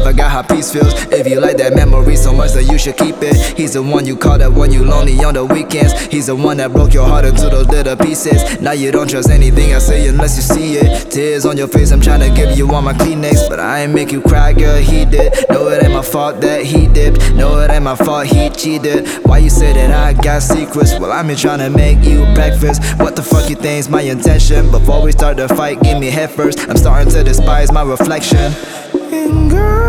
forgot how peace feels. If you like that memory so much that you should keep it. He's the one you call that when you lonely on the weekends. He's the one that broke your heart into those little pieces. Now you don't trust anything I say unless you see it. Tears on your face, I'm trying to give you all my Kleenex, but I ain't make you cry, girl, he did. No, it ain't my fault that he dipped. No, it ain't my fault he cheated. Why you say that I got secrets? Well, I'm here trying to make you breakfast. What the fuck you think's my intention? Before we start the fight, give me head first. I'm starting to despise my reflection. And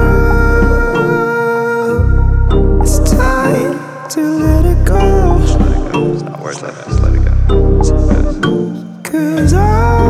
girl, it's time to let it go. Just let it go. It's not worth it. Just let it go. Cause I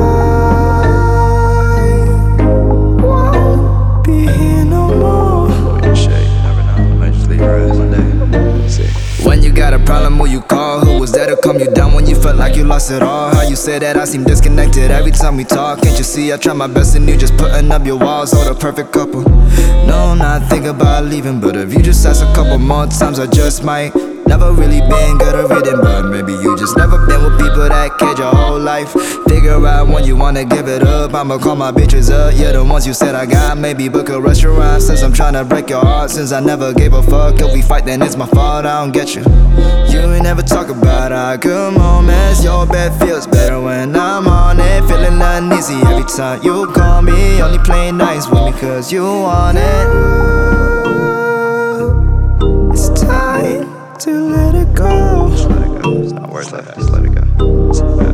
won't be here no more. Blow your shit, you never know. I might just leave your ass one day. See. When you got a problem, who you call? Who was there to calm you down when you felt like you lost it all? How you say that I seem disconnected every time we talk? Can't you see I try my best and you just putting up your walls? Oh, the perfect couple. No, I'm not thinking about leaving, but if you just ask a couple more times, I just might. Never really been good at reading, but maybe you just never been with people that cared your whole life. Figure out when you wanna give it up. I'ma call my bitches up, yeah, the ones you said I got. Maybe book a restaurant since I'm tryna break your heart. Since I never gave a fuck, if we fight then it's my fault, I don't get you. You ain't never talk about our good moments. Your bed feels better when I'm on it. Feeling uneasy every time you call me. Only playing nice with me cause you want it. It's time to let it go. Just let it go. It's not worth it. Just let it go.